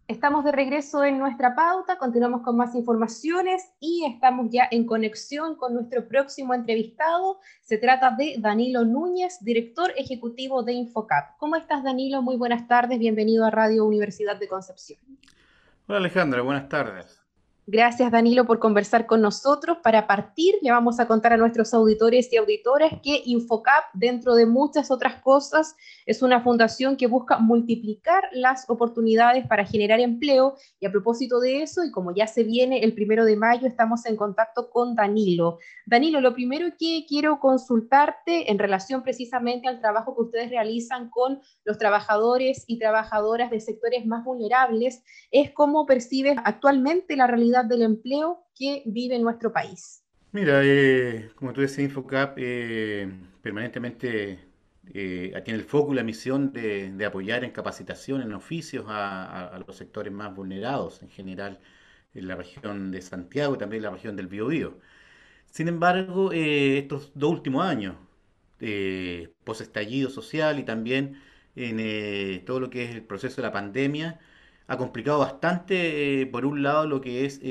Estamos de regreso en nuestra pauta, continuamos con más informaciones y estamos ya en conexión con nuestro próximo entrevistado. Se trata de Danilo Núñez, director ejecutivo de Infocap. ¿Cómo estás, Danilo? Muy buenas tardes, bienvenido a Radio Universidad de Concepción. Hola Alejandra, buenas tardes. Gracias, Danilo, por conversar con nosotros. Para partir, le vamos a contar a nuestros auditores y auditoras que Infocap, dentro de muchas otras cosas, es una fundación que busca multiplicar las oportunidades para generar empleo. Y a propósito de eso, y como ya se viene el 1 de mayo, estamos en contacto con Danilo. Danilo, lo primero que quiero consultarte en relación precisamente al trabajo que ustedes realizan con los trabajadores y trabajadoras de sectores más vulnerables es cómo percibes actualmente la realidad del empleo que vive nuestro país. Mira, como tú decías, Infocap permanentemente tiene el foco y la misión de apoyar en capacitación, en oficios a los sectores más vulnerados, en general en la región de Santiago y también en la región del Biobío. Sin embargo, estos 2 últimos años, post-estallido social y también en todo lo que es el proceso de la pandemia, ha complicado bastante, por un lado, lo que es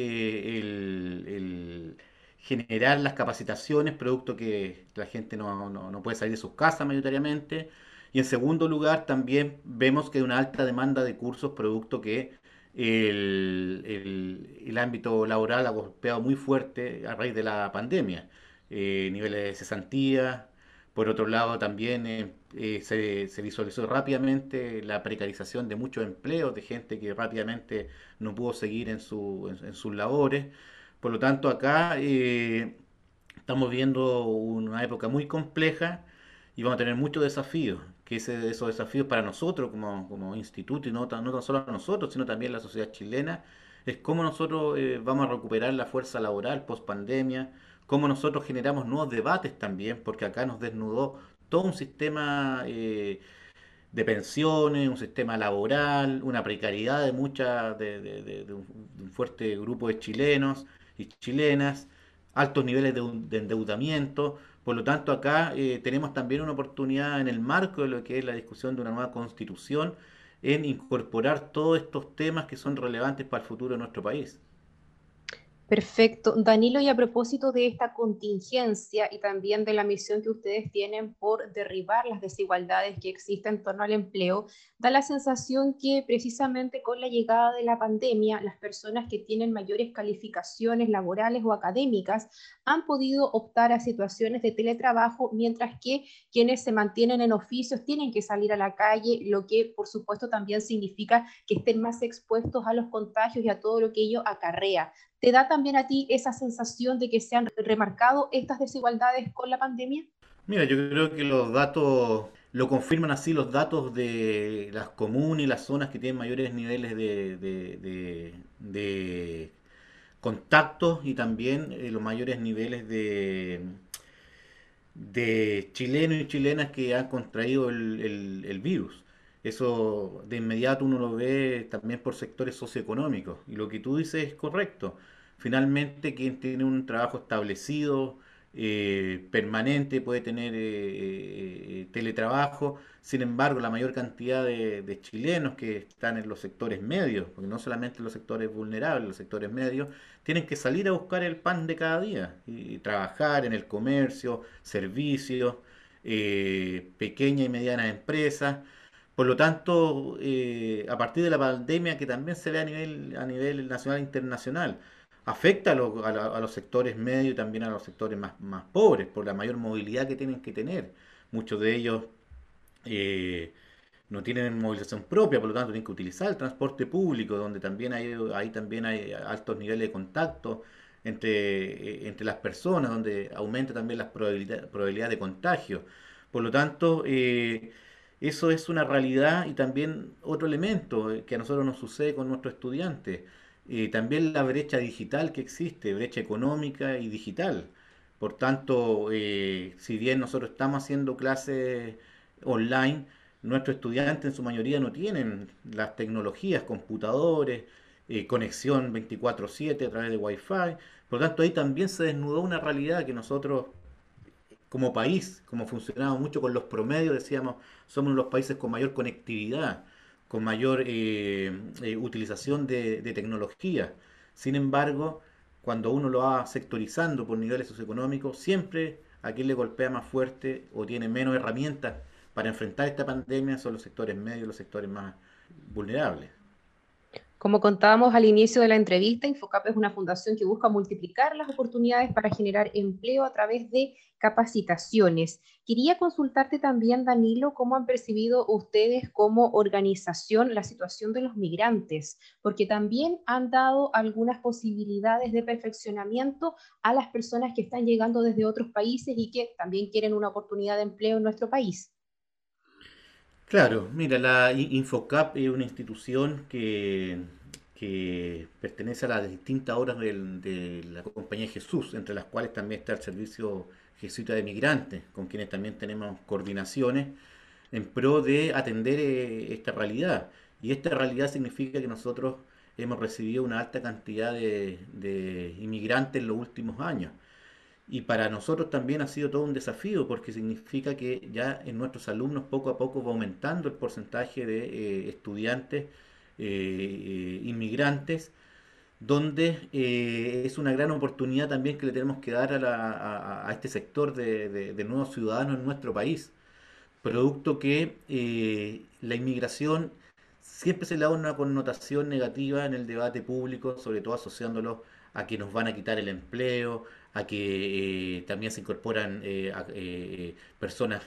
el generar las capacitaciones, producto que la gente no puede salir de sus casas mayoritariamente. Y en segundo lugar, también vemos que hay una alta demanda de cursos, producto que el ámbito laboral ha golpeado muy fuerte a raíz de la pandemia. Niveles de cesantía. Por otro lado, también se visualizó rápidamente la precarización de muchos empleos, de gente que rápidamente no pudo seguir en sus labores. Por lo tanto, acá estamos viendo una época muy compleja y vamos a tener muchos desafíos, esos desafíos para nosotros como instituto y no tan solo a nosotros, sino también a la sociedad chilena, es cómo nosotros vamos a recuperar la fuerza laboral post pandemia, cómo nosotros generamos nuevos debates también, porque acá nos desnudó todo un sistema de pensiones, un sistema laboral, una precariedad de mucha, de un fuerte grupo de chilenos y chilenas, altos niveles de endeudamiento. Por lo tanto, acá tenemos también una oportunidad en el marco de lo que es la discusión de una nueva constitución en incorporar todos estos temas que son relevantes para el futuro de nuestro país. Perfecto. Danilo, y a propósito de esta contingencia y también de la misión que ustedes tienen por derribar las desigualdades que existen en torno al empleo, da la sensación que precisamente con la llegada de la pandemia, las personas que tienen mayores calificaciones laborales o académicas han podido optar a situaciones de teletrabajo, mientras que quienes se mantienen en oficios tienen que salir a la calle, lo que por supuesto también significa que estén más expuestos a los contagios y a todo lo que ello acarrea. ¿Te da también a ti esa sensación de que se han remarcado estas desigualdades con la pandemia? Mira, yo creo que los datos lo confirman así los datos de las comunas y las zonas que tienen mayores niveles de contactos y también los mayores niveles de chilenos y chilenas que han contraído el virus. Eso de inmediato uno lo ve también por sectores socioeconómicos. Y lo que tú dices es correcto. Finalmente, quien tiene un trabajo establecido, permanente, puede tener teletrabajo. Sin embargo, la mayor cantidad de chilenos que están en los sectores medios, porque no solamente en los sectores vulnerables, los sectores medios, tienen que salir a buscar el pan de cada día y trabajar en el comercio, servicios, pequeñas y medianas empresas. Por lo tanto, a partir de la pandemia, que también se ve a nivel nacional e internacional, afecta a los sectores medios y también a los sectores más pobres por la mayor movilidad que tienen que tener. Muchos de ellos eh, no tienen movilización propia, por lo tanto tienen que utilizar el transporte público, donde también ahí también hay altos niveles de contacto entre las personas, donde aumenta también las probabilidades de contagio. Por lo tanto, eso es una realidad y también otro elemento que a nosotros nos sucede con nuestros estudiantes. También la brecha digital que existe, brecha económica y digital. Por tanto, si bien nosotros estamos haciendo clases online, nuestros estudiantes en su mayoría no tienen las tecnologías, computadores, conexión 24/7 a través de Wi-Fi. Por lo tanto, ahí también se desnudó una realidad que nosotros como país, como funcionamos mucho con los promedios, decíamos, somos los países con mayor conectividad, con mayor utilización de tecnología. Sin embargo, cuando uno lo va sectorizando por niveles socioeconómicos, siempre a quien le golpea más fuerte o tiene menos herramientas para enfrentar esta pandemia son los sectores medios, los sectores más vulnerables. Como contábamos al inicio de la entrevista, Infocap es una fundación que busca multiplicar las oportunidades para generar empleo a través de capacitaciones. Quería consultarte también, Danilo, cómo han percibido ustedes como organización la situación de los migrantes, porque también han dado algunas posibilidades de perfeccionamiento a las personas que están llegando desde otros países y que también quieren una oportunidad de empleo en nuestro país. Claro, mira, la Infocap es una institución que pertenece a las distintas obras de la Compañía de Jesús, entre las cuales también está el Servicio Jesuita de Migrantes, con quienes también tenemos coordinaciones en pro de atender esta realidad. Y esta realidad significa que nosotros hemos recibido una alta cantidad de inmigrantes en los últimos años. Y para nosotros también ha sido todo un desafío porque significa que ya en nuestros alumnos poco a poco va aumentando el porcentaje de estudiantes inmigrantes, donde es una gran oportunidad también que le tenemos que dar a este sector de nuevos ciudadanos en nuestro país. Producto que la inmigración siempre se le da una connotación negativa en el debate público, sobre todo asociándolo a que nos van a quitar el empleo, a que también se incorporan personas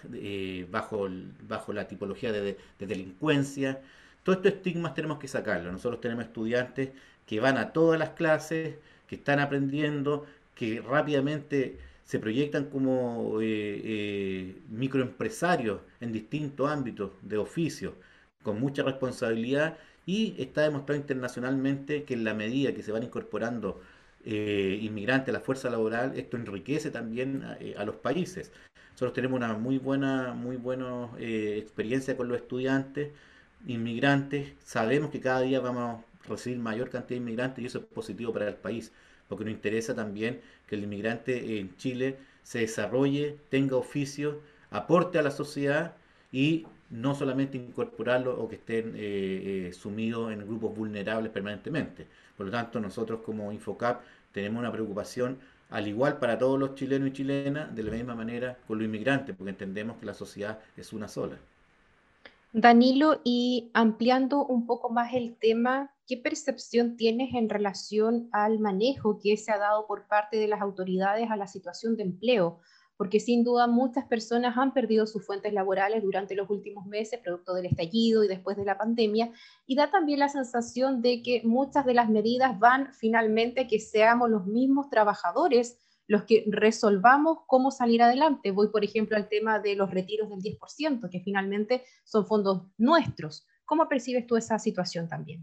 bajo la tipología de delincuencia. Todos estos estigmas tenemos que sacarlos. Nosotros tenemos estudiantes que van a todas las clases, que están aprendiendo, que rápidamente se proyectan como microempresarios en distintos ámbitos de oficio, con mucha responsabilidad, y está demostrado internacionalmente que en la medida que se van incorporando inmigrantes a la fuerza laboral, esto enriquece también a los países. Nosotros tenemos una muy buena experiencia con los estudiantes inmigrantes, sabemos que cada día vamos a recibir mayor cantidad de inmigrantes y eso es positivo para el país, porque nos interesa también que el inmigrante en Chile se desarrolle, tenga oficio, aporte a la sociedad y no solamente incorporarlo o que estén sumidos en grupos vulnerables permanentemente. Por lo tanto, nosotros como Infocap tenemos una preocupación al igual para todos los chilenos y chilenas, de la misma manera con los inmigrantes, porque entendemos que la sociedad es una sola. Danilo, y ampliando un poco más el tema, ¿qué percepción tienes en relación al manejo que se ha dado por parte de las autoridades a la situación de empleo? Porque sin duda muchas personas han perdido sus fuentes laborales durante los últimos meses, producto del estallido y después de la pandemia, y da también la sensación de que muchas de las medidas van finalmente a que seamos los mismos trabajadores los que resolvamos cómo salir adelante. Voy, por ejemplo, al tema de los retiros del 10%, que finalmente son fondos nuestros. ¿Cómo percibes tú esa situación también?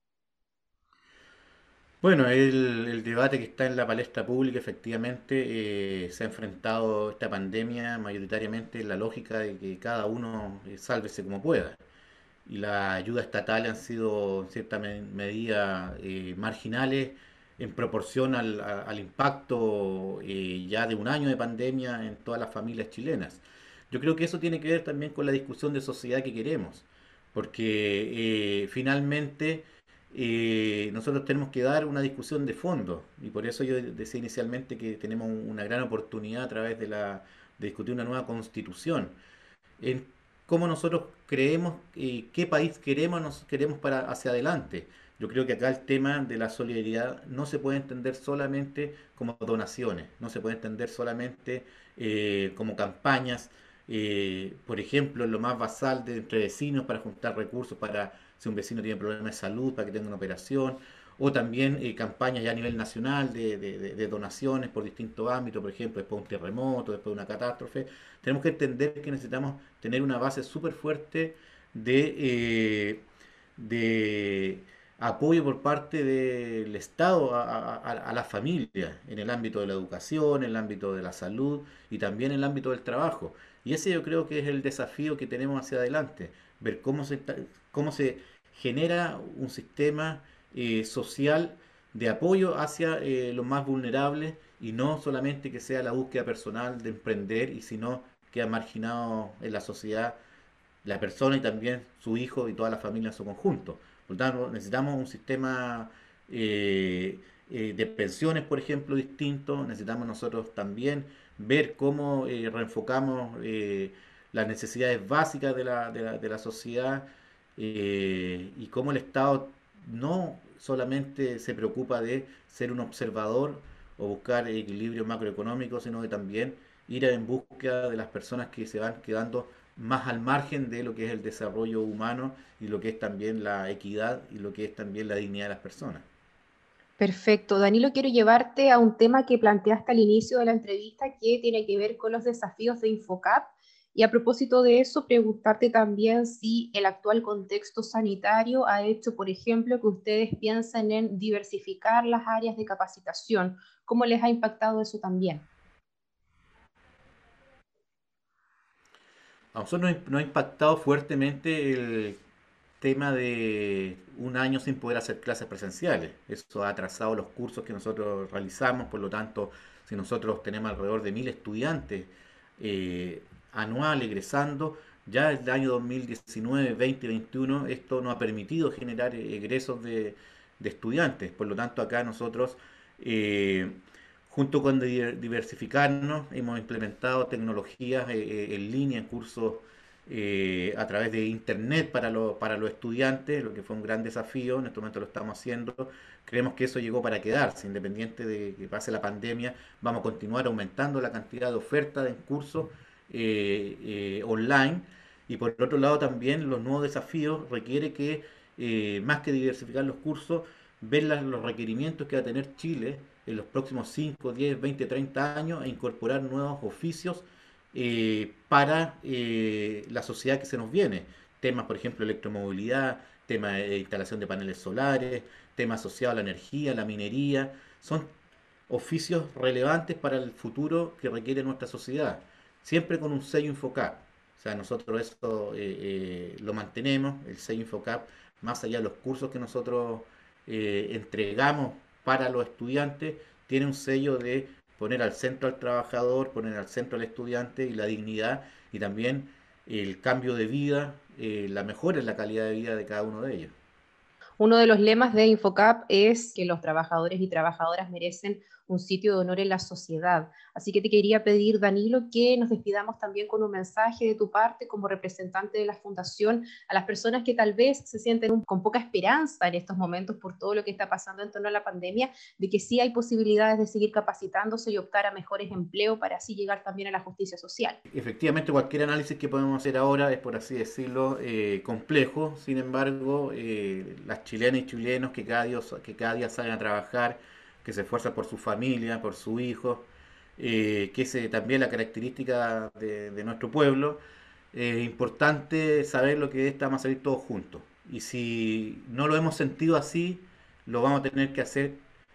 Bueno, el debate que está en la palestra pública efectivamente se ha enfrentado esta pandemia mayoritariamente en la lógica de que cada uno sálvese como pueda. Y las ayudas estatales han sido en cierta medida marginales en proporción al impacto ya de un año de pandemia en todas las familias chilenas. Yo creo que eso tiene que ver también con la discusión de sociedad que queremos, porque finalmente nosotros tenemos que dar una discusión de fondo y por eso yo decía inicialmente que tenemos una gran oportunidad a través de discutir una nueva constitución en cómo nosotros creemos qué país queremos, nos queremos para hacia adelante. Yo creo que acá el tema de la solidaridad no se puede entender solamente como donaciones, no se puede entender solamente como campañas, por ejemplo, en lo más basal de entre vecinos para juntar recursos para si un vecino tiene problemas de salud, para que tenga una operación, o también campañas ya a nivel nacional de donaciones por distintos ámbitos, por ejemplo, después de un terremoto, después de una catástrofe. Tenemos que entender que necesitamos tener una base súper fuerte de apoyo por parte del Estado a la familia en el ámbito de la educación, en el ámbito de la salud y también en el ámbito del trabajo. Y ese yo creo que es el desafío que tenemos hacia adelante, ver cómo se genera un sistema social de apoyo hacia los más vulnerables y no solamente que sea la búsqueda personal de emprender y sino queda marginado en la sociedad la persona y también su hijo y toda la familia en su conjunto. Por lo tanto, necesitamos un sistema de pensiones, por ejemplo, distinto. Necesitamos nosotros también ver cómo reenfocamos las necesidades básicas de la sociedad y cómo el Estado no solamente se preocupa de ser un observador o buscar equilibrio macroeconómico, sino que también ir en búsqueda de las personas que se van quedando más al margen de lo que es el desarrollo humano y lo que es también la equidad y lo que es también la dignidad de las personas. Perfecto. Danilo, quiero llevarte a un tema que planteaste al inicio de la entrevista que tiene que ver con los desafíos de Infocap. Y a propósito de eso, preguntarte también si el actual contexto sanitario ha hecho, por ejemplo, que ustedes piensen en diversificar las áreas de capacitación. ¿Cómo les ha impactado eso también? A nosotros nos ha impactado fuertemente el tema de un año sin poder hacer clases presenciales. Eso ha atrasado los cursos que nosotros realizamos, por lo tanto, si nosotros tenemos alrededor de 1.000 estudiantes anual egresando, ya el año 2019, 20, 21, esto no ha permitido generar egresos de estudiantes. Por lo tanto, acá nosotros, eh, junto con diversificarnos, hemos implementado tecnologías en línea, en cursos a través de Internet para los estudiantes, lo que fue un gran desafío. En este momento lo estamos haciendo. Creemos que eso llegó para quedarse, independiente de que pase la pandemia, vamos a continuar aumentando la cantidad de ofertas en cursos online. Y por otro lado también los nuevos desafíos requiere que, más que diversificar los cursos, ver los requerimientos que va a tener Chile en los próximos 5, 10, 20, 30 años e incorporar nuevos oficios para la sociedad que se nos viene. Temas, por ejemplo, electromovilidad, temas de instalación de paneles solares, temas asociados a la energía, la minería. Son oficios relevantes para el futuro que requiere nuestra sociedad, siempre con un sello Infocap. O sea, nosotros eso lo mantenemos, el sello Infocap, más allá de los cursos que nosotros entregamos para los estudiantes, tiene un sello de poner al centro al trabajador, poner al centro al estudiante y la dignidad y también el cambio de vida, la mejora en la calidad de vida de cada uno de ellos. Uno de los lemas de Infocap es que los trabajadores y trabajadoras merecen un sitio de honor en la sociedad. Así que te quería pedir, Danilo, que nos despidamos también con un mensaje de tu parte como representante de la Fundación a las personas que tal vez se sienten con poca esperanza en estos momentos por todo lo que está pasando en torno a la pandemia, de que sí hay posibilidades de seguir capacitándose y optar a mejores empleos para así llegar también a la justicia social. Efectivamente, cualquier análisis que podemos hacer ahora es, por así decirlo, complejo. Sin embargo, las chilenas y chilenos que cada día salen a trabajar, que se esfuerzan por su familia, por su hijo, que es también la característica de nuestro pueblo, es importante saber lo que es, vamos a salir todos juntos. Y si no lo hemos sentido así, lo vamos a tener que hacer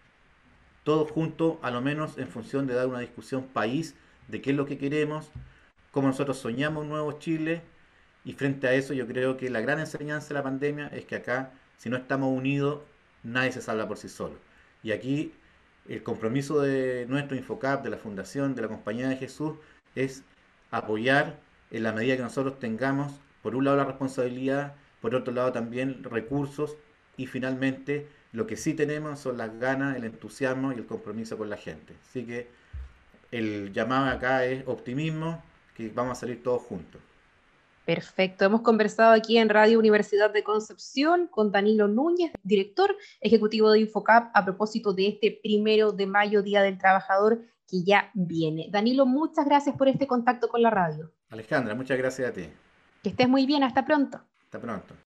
todos juntos, a lo menos en función de dar una discusión país de qué es lo que queremos, cómo nosotros soñamos un nuevo Chile, y frente a eso yo creo que la gran enseñanza de la pandemia es que acá, si no estamos unidos, nadie se salva por sí solo. Y aquí el compromiso de nuestro Infocap, de la Fundación, de la Compañía de Jesús, es apoyar en la medida que nosotros tengamos, por un lado la responsabilidad, por otro lado también recursos, y finalmente lo que sí tenemos son las ganas, el entusiasmo y el compromiso con la gente. Así que el llamado acá es optimismo, que vamos a salir todos juntos. Perfecto. Hemos conversado aquí en Radio Universidad de Concepción con Danilo Núñez, director ejecutivo de Infocap, a propósito de este 1 de mayo, Día del Trabajador, que ya viene. Danilo, muchas gracias por este contacto con la radio. Alejandra, muchas gracias a ti. Que estés muy bien. Hasta pronto. Hasta pronto.